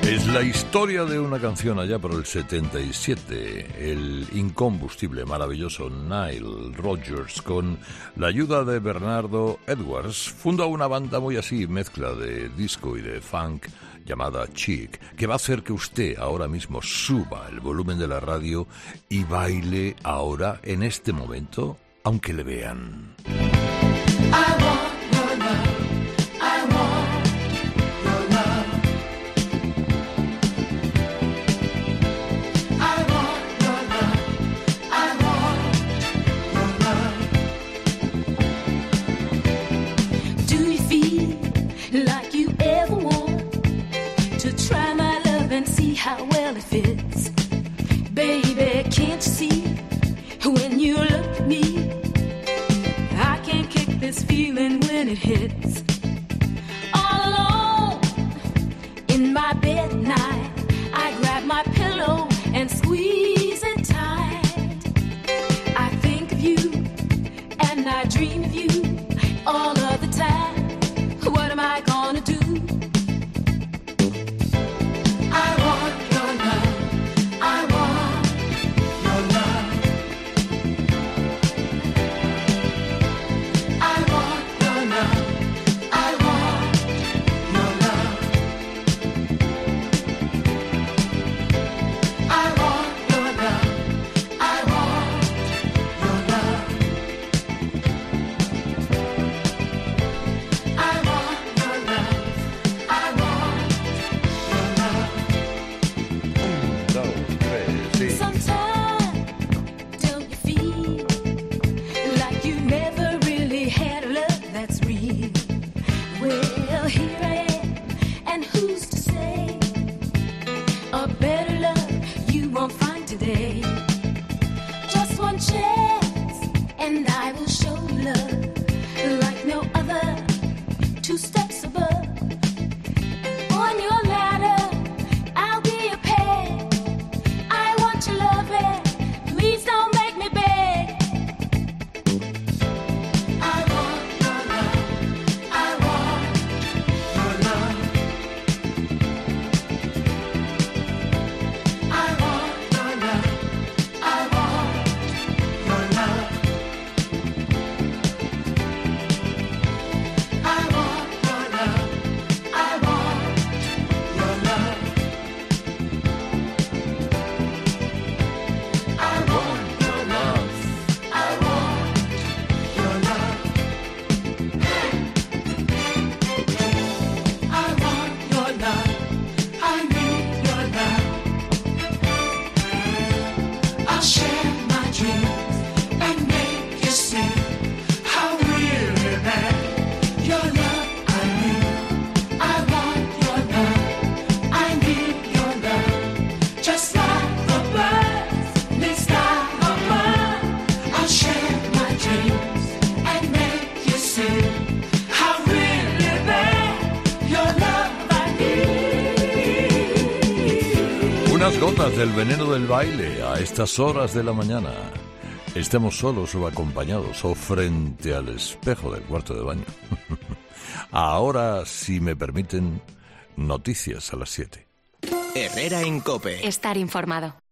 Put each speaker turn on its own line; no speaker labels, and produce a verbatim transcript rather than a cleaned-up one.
Es la historia de una canción allá por el setenta y siete. El incombustible, maravilloso Nile Rodgers, con la ayuda de Bernardo Edwards, funda una banda muy así, mezcla de disco y de funk, llamada Chic, que va a hacer que usted ahora mismo suba el volumen de la radio y baile ahora, en este momento, aunque le vean.
I want your love. I want your love. I want your love. I want your love. Do you feel like you ever want to try my love and see how well it fits? Baby, can't you see when you look at me? This feeling when it hits. All alone in my bed at night, I grab my pillow and squeeze it tight. I think of you and I dream of you all of the time. What am I gonna do? I want your love. I want your love.
Gotas del veneno del baile a estas horas de la mañana. Estemos solos o acompañados o frente al espejo del cuarto de baño. Ahora, si me permiten, noticias a las siete.
Herrera en COPE.
Estar informado.